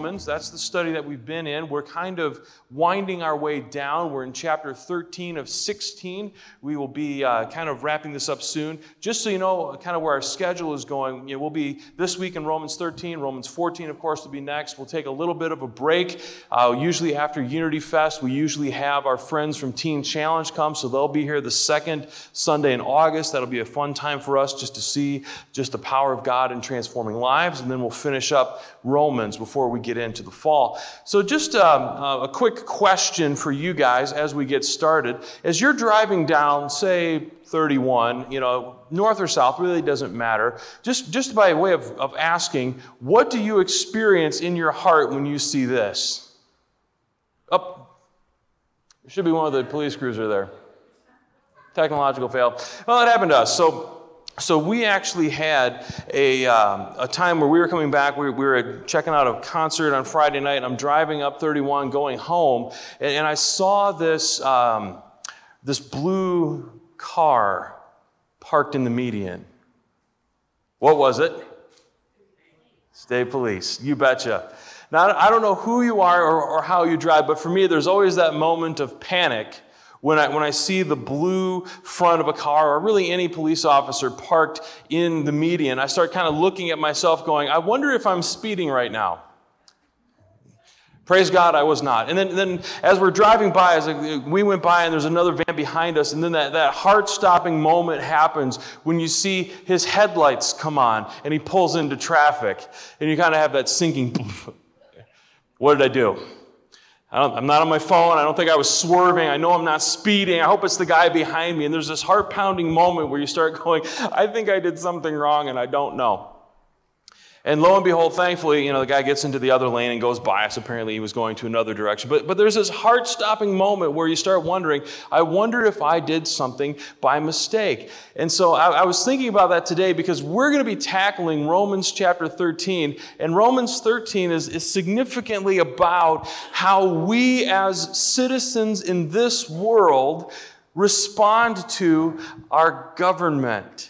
Romans. That's the study that we've been in. We're kind of winding our way down. We're in chapter 13 of 16. We will be kind of wrapping this up soon. Just so you know kind of where our schedule is going, we'll be this week in Romans 13. Romans 14, of course, will be next. We'll take a little bit of a break. Usually after Unity Fest, we usually have our friends from Teen Challenge come, so they'll be here the second Sunday in August. That'll be a fun time for us just to see just the power of God in transforming lives, and then we'll finish up Romans before we get into the fall. So just a quick question for you guys as we get started. As you're driving down, say, 31, north or south, really doesn't matter. Just by way of asking, what do you experience in your heart when you see this? There should be one of the police cruiser there. Technological fail. Well, it happened to us. So we actually had a time where we were coming back. We were checking out a concert on Friday night, and I'm driving up 31 going home, and I saw this blue car parked in the median. What was it? State Police. You betcha. Now, I don't know who you are or how you drive, but for me, there's always that moment of panic when I see the blue front of a car or really any police officer parked in the median. I start kind of looking at myself going, I wonder if I'm speeding right now. Praise God, I was not. And then as we're driving by, we went by and there's another van behind us, and then that heart-stopping moment happens when you see his headlights come on and he pulls into traffic, and you kind of have that sinking, what did I do? I'm not on my phone. I don't think I was swerving. I know I'm not speeding. I hope it's the guy behind me. And there's this heart-pounding moment where you start going, I think I did something wrong and I don't know. And lo and behold, thankfully, the guy gets into the other lane and goes by us. Apparently, he was going to another direction. But there's this heart-stopping moment where you start wondering, I wonder if I did something by mistake. And so I was thinking about that today because we're going to be tackling Romans chapter 13. And Romans 13 is significantly about how we as citizens in this world respond to our government.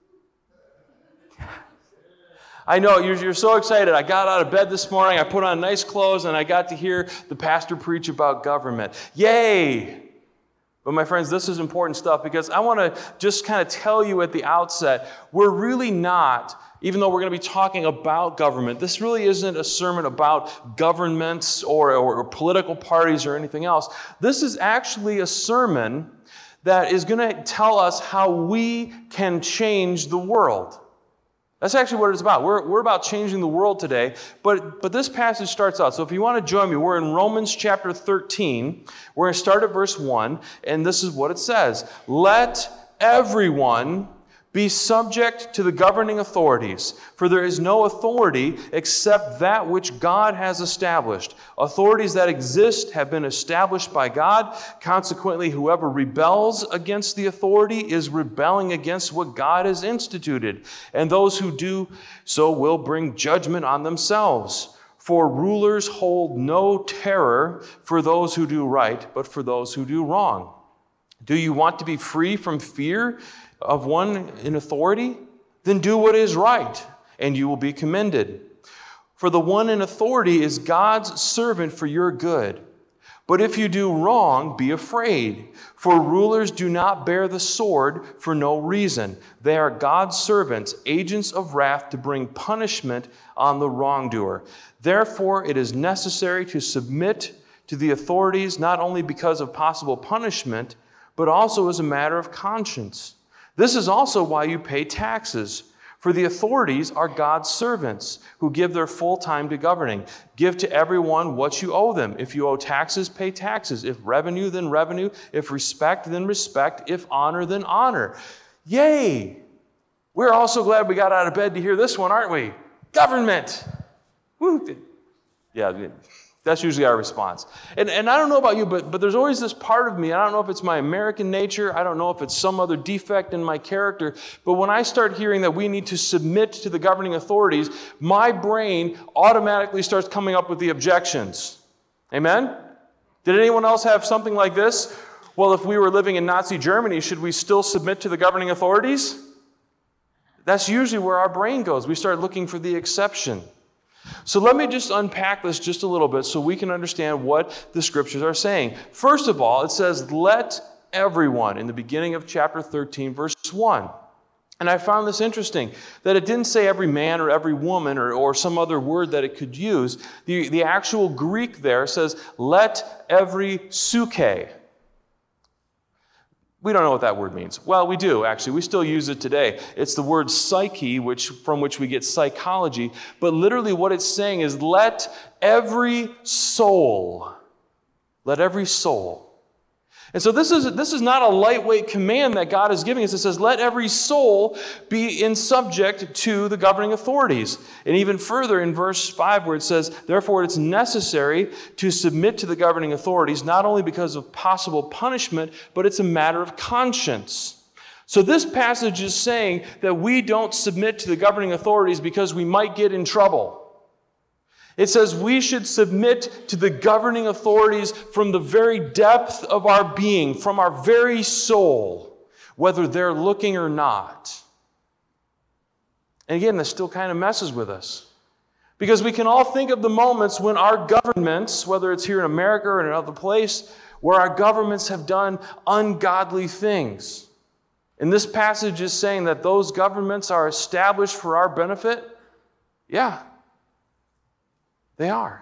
I know, you're so excited. I got out of bed this morning, I put on nice clothes, and I got to hear the pastor preach about government. Yay! But my friends, this is important stuff because I want to just kind of tell you at the outset, we're really not, even though we're going to be talking about government, this really isn't a sermon about governments or political parties or anything else. This is actually a sermon that is going to tell us how we can change the world. That's actually what it's about. We're about changing the world today, but this passage starts out. So if you want to join me, we're in Romans chapter 13. We're going to start at verse 1, and this is what it says. Let everyone be subject to the governing authorities, for there is no authority except that which God has established. Authorities that exist have been established by God. Consequently, whoever rebels against the authority is rebelling against what God has instituted, and those who do so will bring judgment on themselves. For rulers hold no terror for those who do right, but for those who do wrong. Do you want to be free from fear of one in authority? Then do what is right, and you will be commended. For the one in authority is God's servant for your good. But if you do wrong, be afraid, for rulers do not bear the sword for no reason. They are God's servants, agents of wrath to bring punishment on the wrongdoer. Therefore, it is necessary to submit to the authorities, not only because of possible punishment, but also as a matter of conscience. This is also why you pay taxes, for the authorities are God's servants who give their full time to governing. Give to everyone what you owe them. If you owe taxes, pay taxes. If revenue, then revenue. If respect, then respect. If honor, then honor. Yay! We're all so glad we got out of bed to hear this one, aren't we? Government! Woo! Yeah, that's usually our response. And I don't know about you, but there's always this part of me, I don't know if it's my American nature, I don't know if it's some other defect in my character, but when I start hearing that we need to submit to the governing authorities, my brain automatically starts coming up with the objections. Amen? Did anyone else have something like this? Well, if we were living in Nazi Germany, should we still submit to the governing authorities? That's usually where our brain goes. We start looking for the exception. So let me just unpack this just a little bit so we can understand what the scriptures are saying. First of all, it says, let everyone, in the beginning of chapter 13, verse 1. And I found this interesting, that it didn't say every man or every woman or some other word that it could use. The actual Greek there says, let every psuche. We don't know what that word means. Well, we do, actually. We still use it today. It's the word psyche, from which we get psychology. But literally what it's saying is, let every soul. Let every soul. And so this is not a lightweight command that God is giving us. It says, let every soul be in subject to the governing authorities. And even further in verse 5 where it says, therefore it's necessary to submit to the governing authorities, not only because of possible punishment, but it's a matter of conscience. So this passage is saying that we don't submit to the governing authorities because we might get in trouble. It says we should submit to the governing authorities from the very depth of our being, from our very soul, whether they're looking or not. And again, this still kind of messes with us. Because we can all think of the moments when our governments, whether it's here in America or in another place, where our governments have done ungodly things. And this passage is saying that those governments are established for our benefit. Yeah. They are.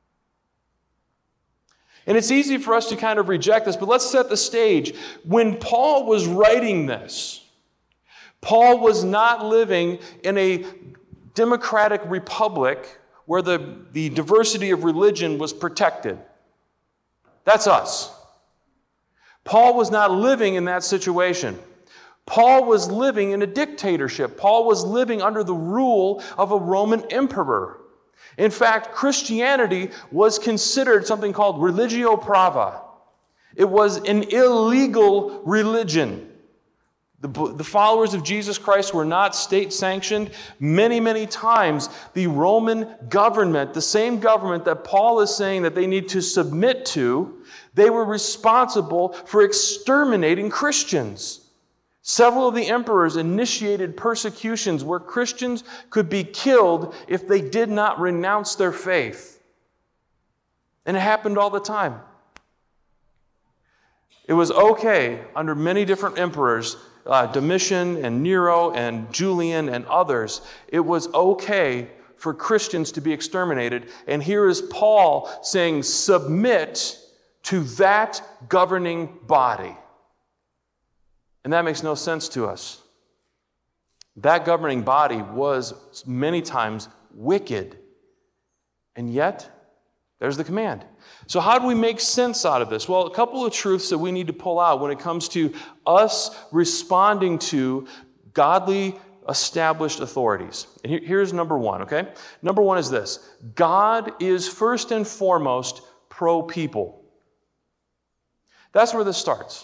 And it's easy for us to kind of reject this, but let's set the stage. When Paul was writing this, Paul was not living in a democratic republic where the diversity of religion was protected. That's us. Paul was not living in that situation. Paul was living in a dictatorship. Paul was living under the rule of a Roman emperor. In fact, Christianity was considered something called religio prava. It was an illegal religion. The followers of Jesus Christ were not state-sanctioned. Many, many times, the Roman government, the same government that Paul is saying that they need to submit to, they were responsible for exterminating Christians. Several of the emperors initiated persecutions where Christians could be killed if they did not renounce their faith. And it happened all the time. It was okay under many different emperors, Domitian and Nero and Julian and others. It was okay for Christians to be exterminated. And here is Paul saying, submit to that governing body. And that makes no sense to us. That governing body was many times wicked. And yet, there's the command. So how do we make sense out of this? Well, a couple of truths that we need to pull out when it comes to us responding to godly established authorities. And here's number one, okay? Number one is this. God is first and foremost pro-people. That's where this starts.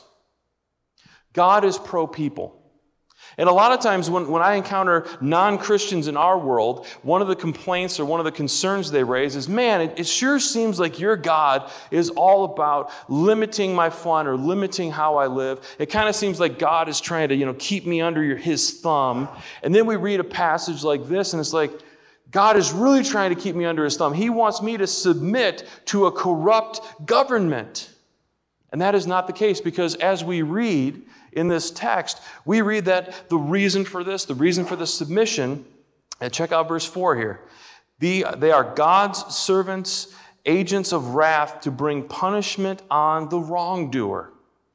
God is pro-people. And a lot of times when I encounter non-Christians in our world, one of the complaints or one of the concerns they raise is, man, it sure seems like your God is all about limiting my fun or limiting how I live. It kind of seems like God is trying to, keep me under his thumb. And then we read a passage like this and it's like, God is really trying to keep me under his thumb. He wants me to submit to a corrupt government. And that is not the case, because as we read in this text, we read that the reason for this submission, and check out verse 4 here. They are God's servants, agents of wrath to bring punishment on the wrongdoer.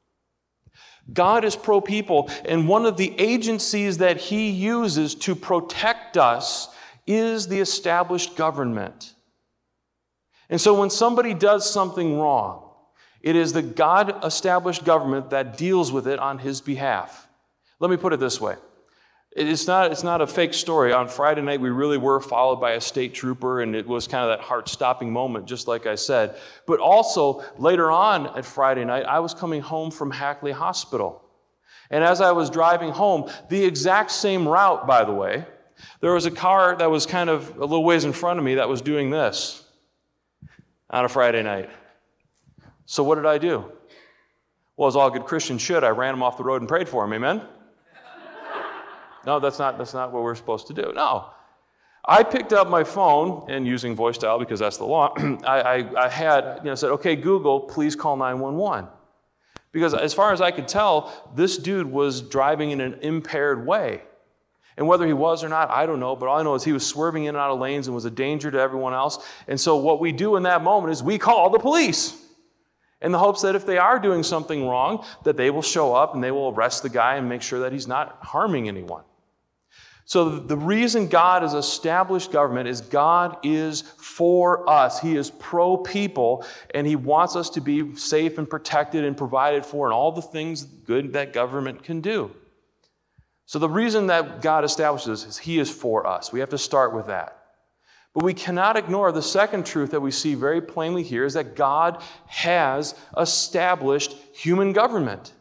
God is pro-people, and one of the agencies that he uses to protect us is the established government. And so when somebody does something wrong, it is the God-established government that deals with it on his behalf. Let me put it this way. It's not a fake story. On Friday night, we really were followed by a state trooper, and it was kind of that heart-stopping moment, just like I said. But also, later on at Friday night, I was coming home from Hackley Hospital. And as I was driving home, the exact same route, by the way, there was a car that was kind of a little ways in front of me that was doing this on a Friday night. So what did I do? Well, as all good Christians should, I ran him off the road and prayed for him. Amen? No, that's not what we're supposed to do. No. I picked up my phone, and using voice dial because that's the law, I had, said, okay, Google, please call 911. Because as far as I could tell, this dude was driving in an impaired way. And whether he was or not, I don't know, but all I know is he was swerving in and out of lanes and was a danger to everyone else. And so what we do in that moment is we call the police in the hopes that if they are doing something wrong, that they will show up and they will arrest the guy and make sure that he's not harming anyone. So the reason God has established government is God is for us. He is pro-people, and he wants us to be safe and protected and provided for and all the things good that government can do. So the reason that God establishes is he is for us. We have to start with that. But we cannot ignore the second truth that we see very plainly here is that God has established human government.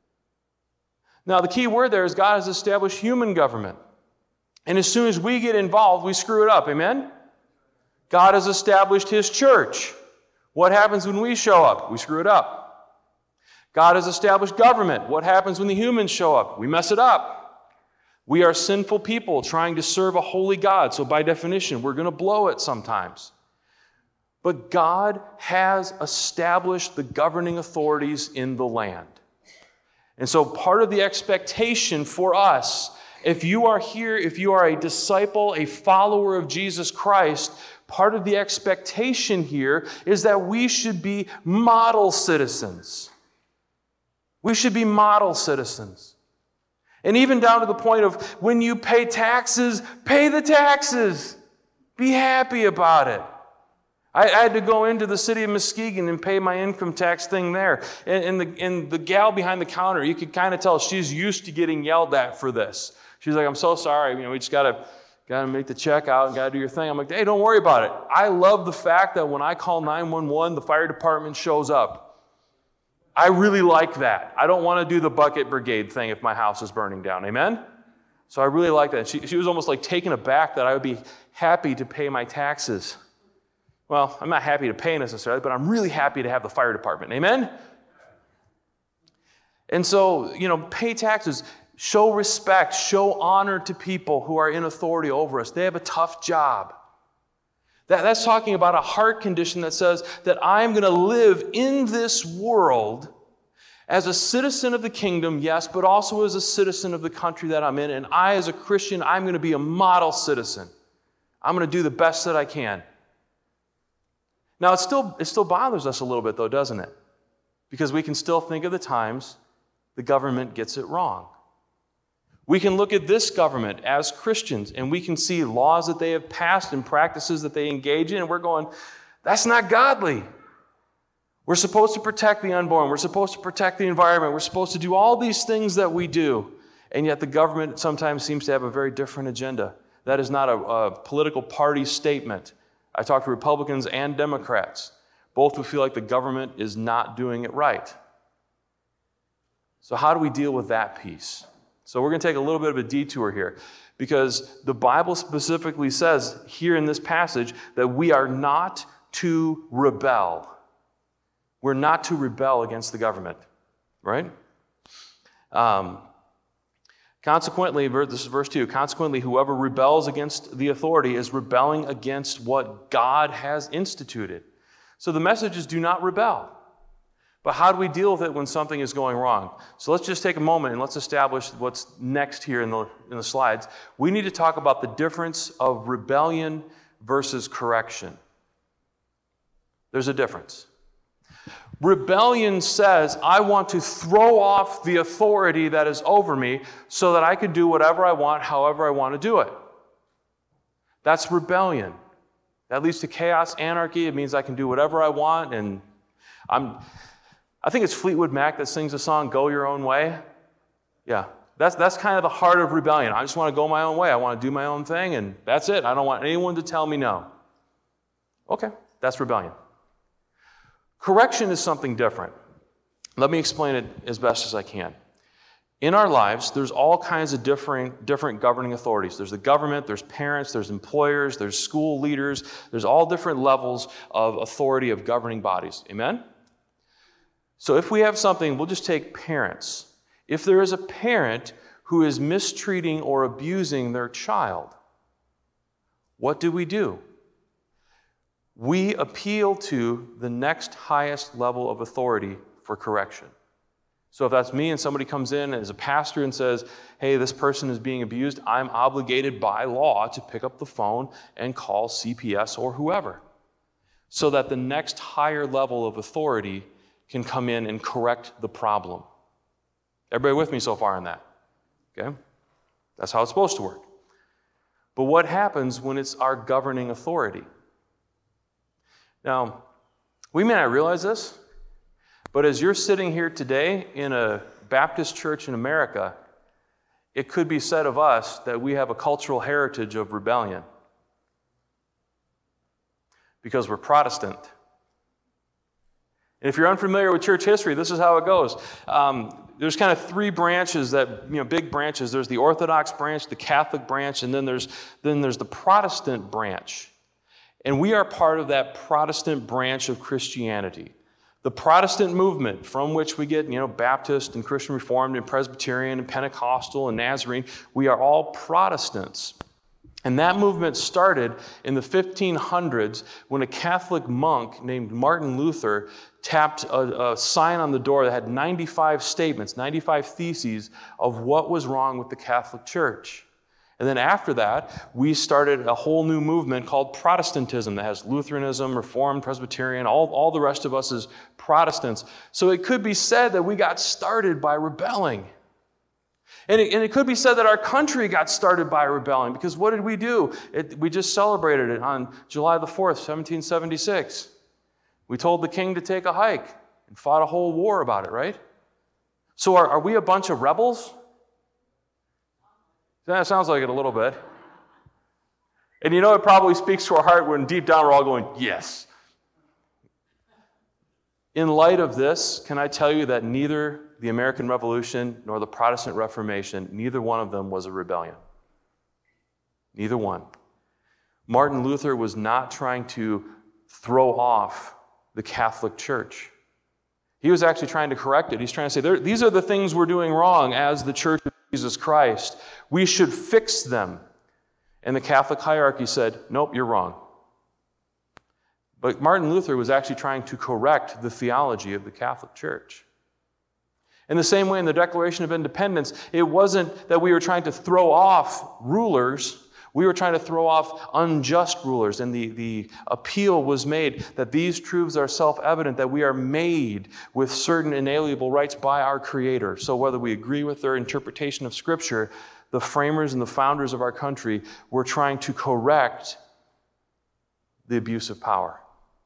Now, the key word there is God has established human government. And as soon as we get involved, we screw it up. Amen? God has established his church. What happens when we show up? We screw it up. God has established government. What happens when the humans show up? We mess it up. We are sinful people trying to serve a holy God. So by definition, we're going to blow it sometimes. But God has established the governing authorities in the land. And so part of the expectation for us, if you are here, if you are a disciple, a follower of Jesus Christ, part of the expectation here is that we should be model citizens. We should be model citizens. And even down to the point of when you pay taxes, pay the taxes. Be happy about it. I had to go into the city of Muskegon and pay my income tax thing there. And the gal behind the counter, you could kind of tell she's used to getting yelled at for this. She's like, I'm so sorry. We just got to make the check out and got to do your thing. I'm like, hey, don't worry about it. I love the fact that when I call 911, the fire department shows up. I really like that. I don't want to do the bucket brigade thing if my house is burning down. Amen? So I really like that. She was almost like taken aback that I would be happy to pay my taxes. Well, I'm not happy to pay necessarily, but I'm really happy to have the fire department. Amen? And so, pay taxes. Show respect, show honor to people who are in authority over us. They have a tough job. That's talking about a heart condition that says that I'm going to live in this world as a citizen of the kingdom, yes, but also as a citizen of the country that I'm in. And I, as a Christian, I'm going to be a model citizen. I'm going to do the best that I can. Now, it still bothers us a little bit, though, doesn't it? Because we can still think of the times the government gets it wrong. We can look at this government as Christians, and we can see laws that they have passed and practices that they engage in, and we're going, that's not godly. We're supposed to protect the unborn. We're supposed to protect the environment. We're supposed to do all these things that we do, and yet the government sometimes seems to have a very different agenda. That is not a political party statement. I talk to Republicans and Democrats, both who feel like the government is not doing it right. So how do we deal with that piece? So we're going to take a little bit of a detour here because the Bible specifically says here in this passage that we are not to rebel. We're not to rebel against the government, right? Consequently, this is verse 2, consequently, whoever rebels against the authority is rebelling against what God has instituted. So the message is do not rebel. But how do we deal with it when something is going wrong? So let's just take a moment and let's establish what's next here in the slides. We need to talk about the difference of rebellion versus correction. There's a difference. Rebellion says, I want to throw off the authority that is over me so that I can do whatever I want, however I want to do it. That's rebellion. That leads to chaos, anarchy. It means I can do whatever I want, and I think it's Fleetwood Mac that sings the song, Go Your Own Way. Yeah, that's kind of the heart of rebellion. I just want to go my own way. I want to do my own thing, and that's it. I don't want anyone to tell me no. Okay, that's rebellion. Correction is something different. Let me explain it as best as I can. In our lives, there's all kinds of different governing authorities. There's the government, there's parents, there's employers, there's school leaders. There's all different levels of authority of governing bodies. Amen? So if we have something, we'll just take parents. If there is a parent who is mistreating or abusing their child, what do? We appeal to the next highest level of authority for correction. So if that's me and somebody comes in as a pastor and says, hey, this person is being abused, I'm obligated by law to pick up the phone and call CPS or whoever, so that the next higher level of authority can come in and correct the problem. Everybody with me so far on that? Okay? That's how it's supposed to work. But what happens when it's our governing authority? Now, we may not realize this, but as you're sitting here today in a Baptist church in America, it could be said of us that we have a cultural heritage of rebellion because we're Protestant. And if you're unfamiliar with church history, this is how it goes. There's kind of three branches big branches. There's the Orthodox branch, the Catholic branch, and then there's the Protestant branch. And we are part of that Protestant branch of Christianity. The Protestant movement, from which we get, Baptist and Christian Reformed and Presbyterian and Pentecostal and Nazarene, we are all Protestants. And that movement started in the 1500s when a Catholic monk named Martin Luther tapped a sign on the door that had 95 statements, 95 theses of what was wrong with the Catholic Church. And then after that, we started a whole new movement called Protestantism that has Lutheranism, Reformed, Presbyterian, all the rest of us as Protestants. So it could be said that we got started by rebelling. And it could be said that our country got started by rebelling, because what did we do? We just celebrated it on July the 4th, 1776. We told the king to take a hike and fought a whole war about it, right? So are we a bunch of rebels? That sounds like it a little bit. And it probably speaks to our heart when deep down we're all going, yes. In light of this, can I tell you that neither the American Revolution nor the Protestant Reformation, neither one of them was a rebellion. Neither one. Martin Luther was not trying to throw off the Catholic Church. He was actually trying to correct it. He's trying to say, these are the things we're doing wrong as the Church of Jesus Christ. We should fix them. And the Catholic hierarchy said, nope, you're wrong. But Martin Luther was actually trying to correct the theology of the Catholic Church. In the same way, in the Declaration of Independence, it wasn't that we were trying to throw off rulers. We were trying to throw off unjust rulers. And the appeal was made that these truths are self-evident, that we are made with certain inalienable rights by our Creator. So whether we agree with their interpretation of Scripture, the framers and the founders of our country were trying to correct the abuse of power.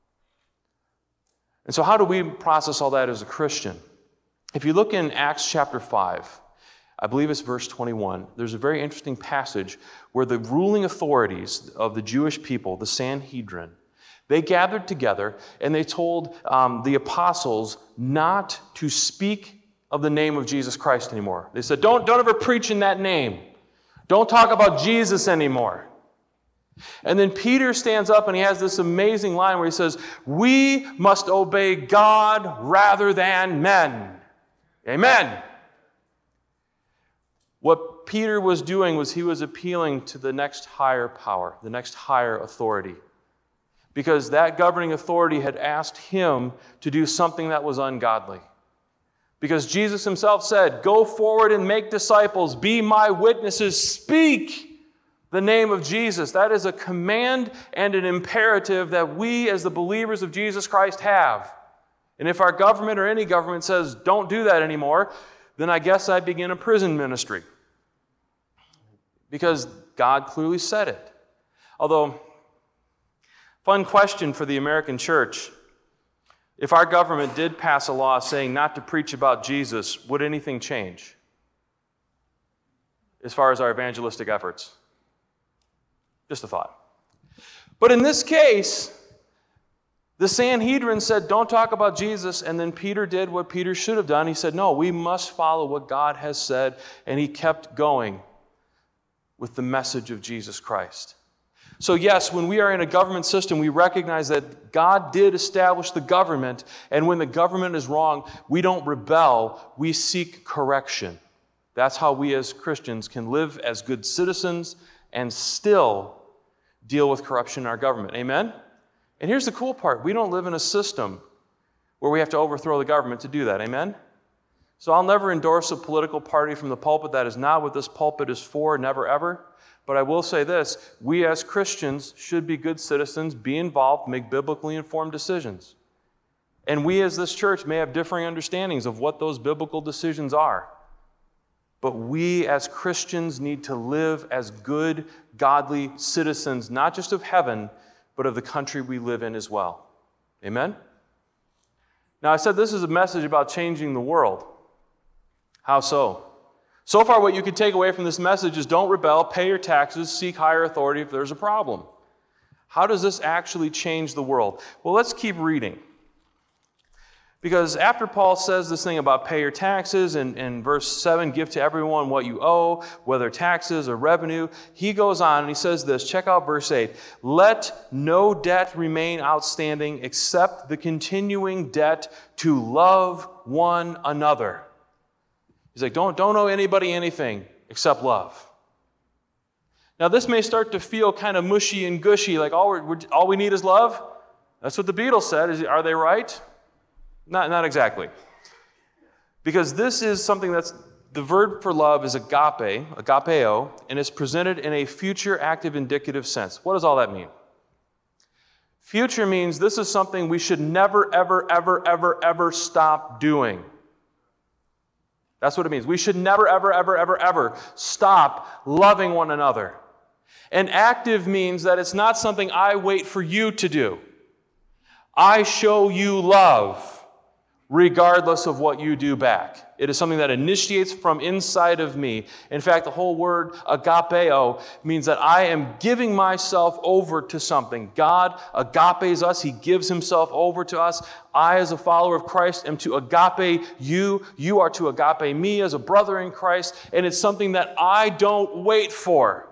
And so how do we process all that as a Christian? If you look in Acts chapter 5, I believe it's verse 21, there's a very interesting passage where the ruling authorities of the Jewish people, the Sanhedrin, they gathered together and they told the apostles not to speak of the name of Jesus Christ anymore. They said, don't ever preach in that name. Don't talk about Jesus anymore. And then Peter stands up and he has this amazing line where he says, we must obey God rather than men. Amen. What Peter was doing was he was appealing to the next higher power, the next higher authority. Because that governing authority had asked him to do something that was ungodly. Because Jesus himself said, go forward and make disciples, be my witnesses, speak the name of Jesus. That is a command and an imperative that we as the believers of Jesus Christ have. And if our government or any government says, don't do that anymore, then I guess I begin a prison ministry. Because God clearly said it. Although, fun question for the American church. If our government did pass a law saying not to preach about Jesus, would anything change as far as our evangelistic efforts? Just a thought. But in this case, the Sanhedrin said, don't talk about Jesus, and then Peter did what Peter should have done. He said, no, we must follow what God has said, and he kept going with the message of Jesus Christ. So yes, when we are in a government system, we recognize that God did establish the government, and when the government is wrong, we don't rebel, we seek correction. That's how we as Christians can live as good citizens and still deal with corruption in our government. Amen? And here's the cool part. We don't live in a system where we have to overthrow the government to do that. Amen? So I'll never endorse a political party from the pulpit. That is not what this pulpit is for, never ever. But I will say this, we as Christians should be good citizens, be involved, make biblically informed decisions. And we as this church may have differing understandings of what those biblical decisions are. But we as Christians need to live as good, godly citizens, not just of heaven, but of the country we live in as well. Amen? Now, I said this is a message about changing the world. How so? So far, what you can take away from this message is don't rebel, pay your taxes, seek higher authority if there's a problem. How does this actually change the world? Well, let's keep reading. Because after Paul says this thing about pay your taxes, and in verse 7, give to everyone what you owe, whether taxes or revenue, he goes on and he says this, check out verse 8, let no debt remain outstanding except the continuing debt to love one another. He's like, don't owe anybody anything except love. Now this may start to feel kind of mushy and gushy, like all we need is love. That's what the Beatles said. Are they right? Not exactly. Because this is something that's, the verb for love is agape, agapeo, and it's presented in a future active indicative sense. What does all that mean? Future means this is something we should never, ever, ever, ever, ever stop doing. That's what it means. We should never, ever, ever, ever, ever stop loving one another. And active means that it's not something I wait for you to do. I show you love regardless of what you do back. It is something that initiates from inside of me. In fact, the whole word agapeo means that I am giving myself over to something. God agapes us. He gives himself over to us. I, as a follower of Christ, am to agape you. You are to agape me as a brother in Christ. And it's something that I don't wait for.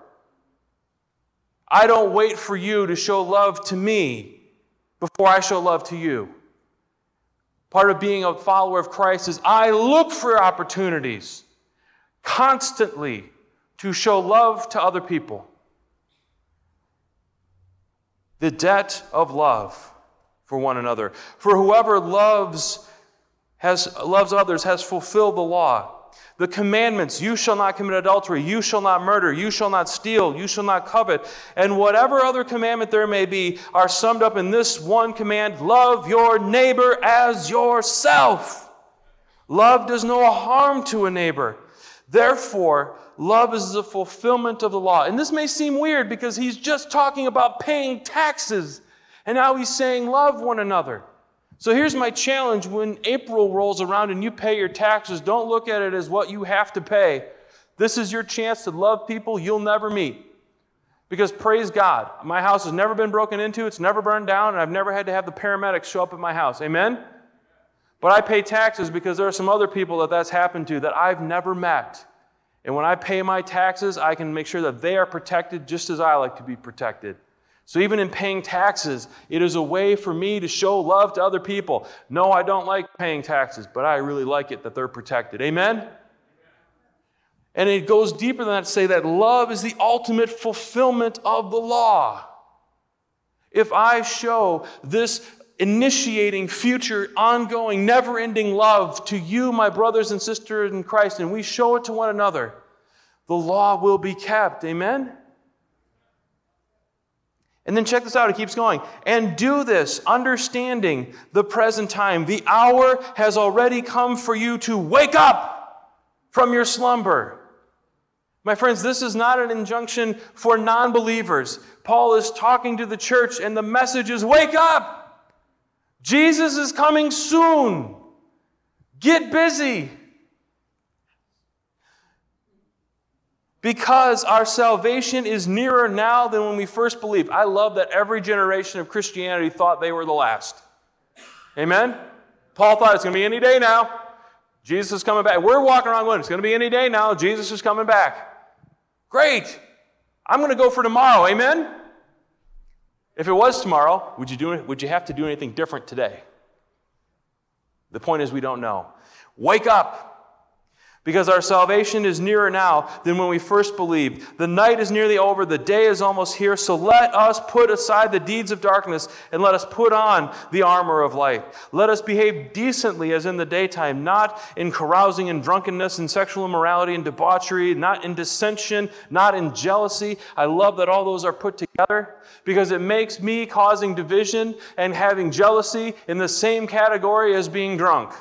I don't wait for you to show love to me before I show love to you. Part of being a follower of Christ is I look for opportunities constantly to show love to other people. The debt of love for one another. For whoever loves others has fulfilled the law. The commandments, you shall not commit adultery, you shall not murder, you shall not steal, you shall not covet, and whatever other commandment there may be are summed up in this one command, love your neighbor as yourself. Love does no harm to a neighbor. Therefore, love is the fulfillment of the law. And this may seem weird because he's just talking about paying taxes, and now he's saying love one another. So here's my challenge. When April rolls around and you pay your taxes, don't look at it as what you have to pay. This is your chance to love people you'll never meet. Because praise God, my house has never been broken into, it's never burned down, and I've never had to have the paramedics show up at my house. Amen? But I pay taxes because there are some other people that's happened to that I've never met. And when I pay my taxes, I can make sure that they are protected just as I like to be protected. So even in paying taxes, it is a way for me to show love to other people. No, I don't like paying taxes, but I really like it that they're protected. Amen? And it goes deeper than that to say that love is the ultimate fulfillment of the law. If I show this initiating, future, ongoing, never-ending love to you, my brothers and sisters in Christ, and we show it to one another, the law will be kept. Amen? And then check this out, it keeps going. And do this, understanding the present time. The hour has already come for you to wake up from your slumber. My friends, this is not an injunction for non-believers. Paul is talking to the church, and the message is, wake up! Jesus is coming soon. Get busy. Because our salvation is nearer now than when we first believed. I love that every generation of Christianity thought they were the last. Amen? Paul thought it's going to be any day now. Jesus is coming back. We're walking around going, it's going to be any day now. Jesus is coming back. Great. I'm going to go for tomorrow. Amen? If it was tomorrow, would you have to do anything different today? The point is we don't know. Wake up. Because our salvation is nearer now than when we first believed. The night is nearly over, the day is almost here, so let us put aside the deeds of darkness and let us put on the armor of light. Let us behave decently as in the daytime, not in carousing and drunkenness and sexual immorality and debauchery, not in dissension, not in jealousy. I love that all those are put together because it makes me causing division and having jealousy in the same category as being drunk.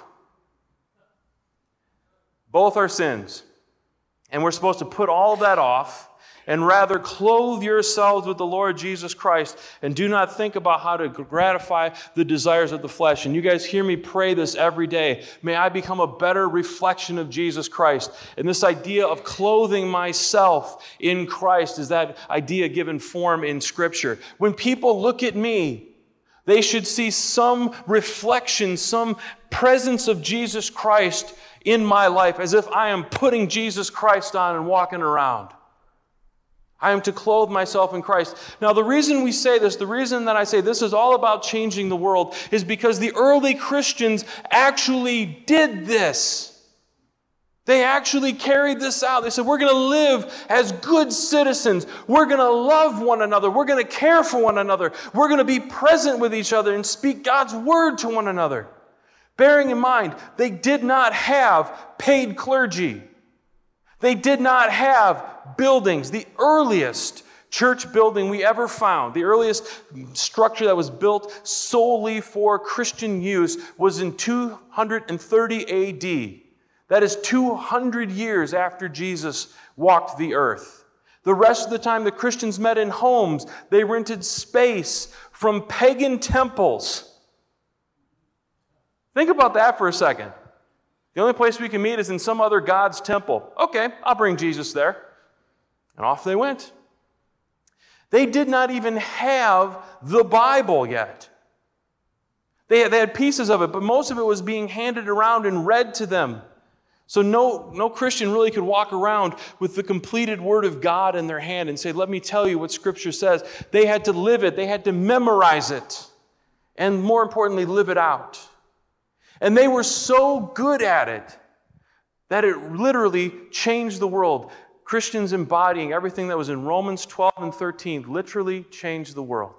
Both are sins. And we're supposed to put all of that off and rather clothe yourselves with the Lord Jesus Christ and do not think about how to gratify the desires of the flesh. And you guys hear me pray this every day. May I become a better reflection of Jesus Christ. And this idea of clothing myself in Christ is that idea given form in Scripture. When people look at me, they should see some reflection, some presence of Jesus Christ in my life, as if I am putting Jesus Christ on and walking around. I am to clothe myself in Christ. Now, the reason we say this, the reason that I say this is all about changing the world, is because the early Christians actually did this. They actually carried this out. They said, we're going to live as good citizens. We're going to love one another. We're going to care for one another. We're going to be present with each other and speak God's word to one another. Bearing in mind, they did not have paid clergy. They did not have buildings. The earliest church building we ever found, the earliest structure that was built solely for Christian use, was in 230 A.D. That is 200 years after Jesus walked the earth. The rest of the time, the Christians met in homes. They rented space from pagan temples. Think about that for a second. The only place we can meet is in some other god's temple. Okay, I'll bring Jesus there. And off they went. They did not even have the Bible yet. They had pieces of it, but most of it was being handed around and read to them. So no Christian really could walk around with the completed Word of God in their hand and say, let me tell you what Scripture says. They had to live it. They had to memorize it. And more importantly, live it out. And they were so good at it that it literally changed the world. Christians embodying everything that was in Romans 12 and 13 literally changed the world.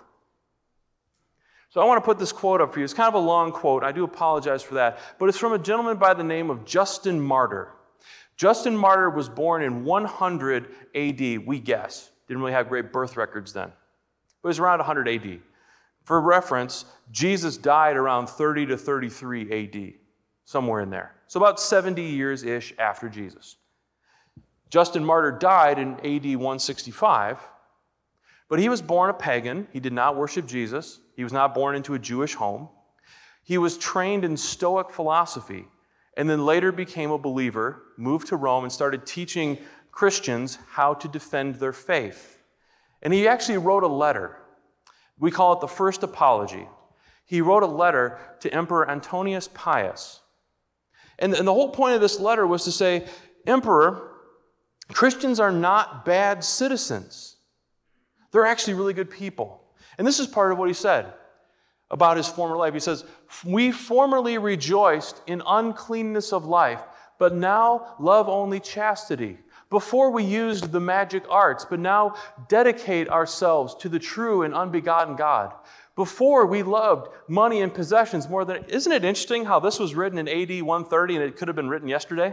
So I want to put this quote up for you. It's kind of a long quote. I do apologize for that. But it's from a gentleman by the name of Justin Martyr. Justin Martyr was born in 100 A.D., we guess. Didn't really have great birth records then. But it was around 100 A.D. For reference, Jesus died around 30 to 33 A.D., somewhere in there. So about 70 years-ish after Jesus. Justin Martyr died in A.D. 165, but he was born a pagan. He did not worship Jesus. He was not born into a Jewish home. He was trained in Stoic philosophy and then later became a believer, moved to Rome, and started teaching Christians how to defend their faith. And he actually wrote a letter. We call it the First Apology. He wrote a letter to Emperor Antonius Pius. And the whole point of this letter was to say, Emperor, Christians are not bad citizens. They're actually really good people. And this is part of what he said about his former life. He says, we formerly rejoiced in uncleanness of life, but now love only chastity. Before we used the magic arts, but now dedicate ourselves to the true and unbegotten God. Before we loved money and possessions more than... Isn't it interesting how this was written in A.D. 130 and it could have been written yesterday?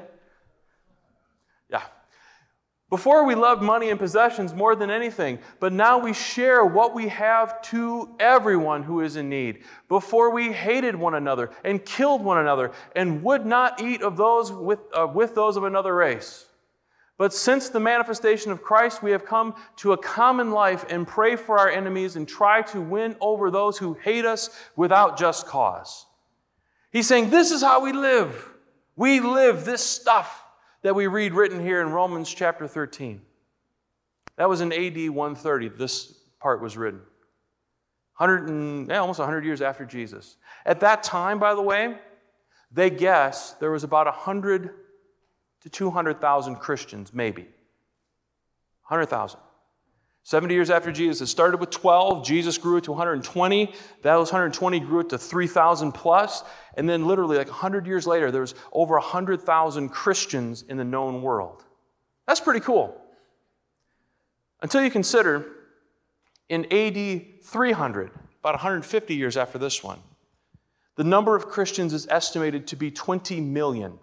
Yeah. Before we loved money and possessions more than anything, but now we share what we have to everyone who is in need. Before we hated one another and killed one another and would not eat of those with those of another race. But since the manifestation of Christ, we have come to a common life and pray for our enemies and try to win over those who hate us without just cause. He's saying this is how we live. We live this stuff that we read written here in Romans chapter 13. That was in A.D. 130. This part was written. Almost 100 years after Jesus. At that time, by the way, they guess there was about 100 to 200,000 Christians, maybe. 100,000. 70 years after Jesus. It started with 12. Jesus grew it to 120. Those 120 grew it to 3,000 plus. And then literally like 100 years later, there was over 100,000 Christians in the known world. That's pretty cool. Until you consider in AD 300, about 150 years after this one, the number of Christians is estimated to be 20 million.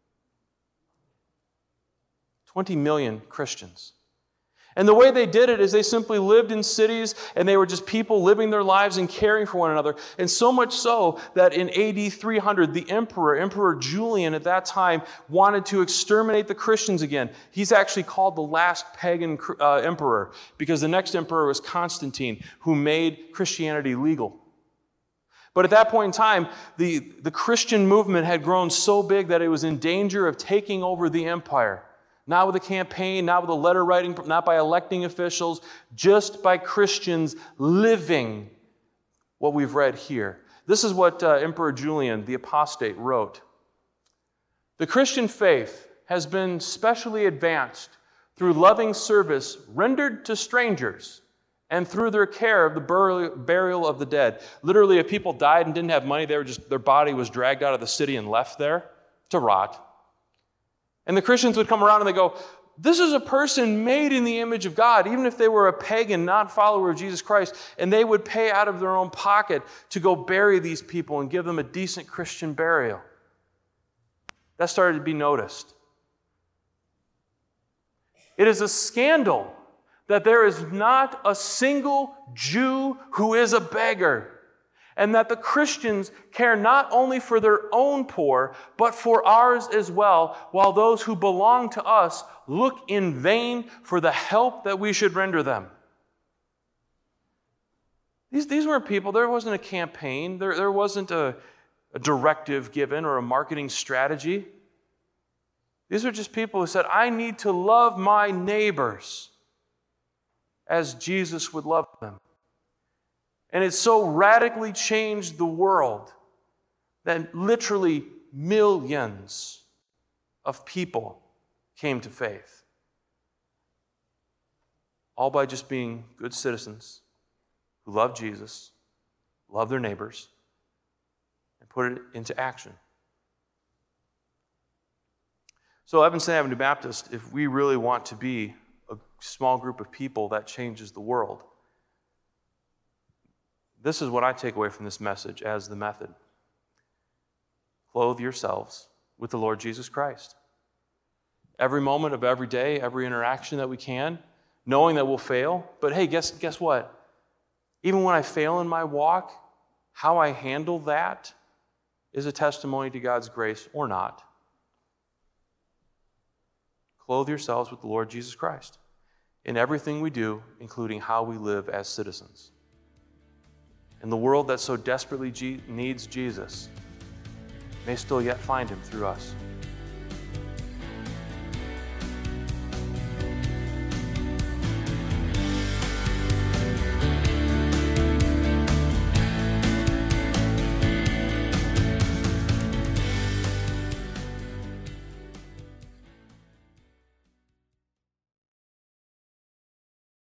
20 million Christians. And the way they did it is they simply lived in cities, and they were just people living their lives and caring for one another. And so much so that in AD 300, the Emperor Julian at that time, wanted to exterminate the Christians again. He's actually called the last pagan emperor, because the next emperor was Constantine, who made Christianity legal. But at that point in time, the Christian movement had grown so big that it was in danger of taking over the empire. Not with a campaign, not with a letter writing, not by electing officials, just by Christians living what we've read here. This is what Emperor Julian, the apostate, wrote. The Christian faith has been specially advanced through loving service rendered to strangers and through their care of the burial of the dead. Literally, if people died and didn't have money, their body was dragged out of the city and left there to rot. And the Christians would come around and they go, this is a person made in the image of God, even if they were a pagan, not follower of Jesus Christ, and they would pay out of their own pocket to go bury these people and give them a decent Christian burial. That started to be noticed. It is a scandal that there is not a single Jew who is a beggar, and that the Christians care not only for their own poor, but for ours as well, while those who belong to us look in vain for the help that we should render them. These weren't people, there wasn't a campaign, there wasn't a directive given or a marketing strategy. These were just people who said, I need to love my neighbors as Jesus would love them. And it so radically changed the world that literally millions of people came to faith. All by just being good citizens who love Jesus, love their neighbors, and put it into action. So Evanston Avenue Baptist, if we really want to be a small group of people that changes the world, this is what I take away from this message as the method. Clothe yourselves with the Lord Jesus Christ. Every moment of every day, every interaction that we can, knowing that we'll fail. But hey, guess what? Even when I fail in my walk, how I handle that is a testimony to God's grace or not. Clothe yourselves with the Lord Jesus Christ in everything we do, including how we live as citizens. And the world that so desperately needs Jesus may still yet find him through us.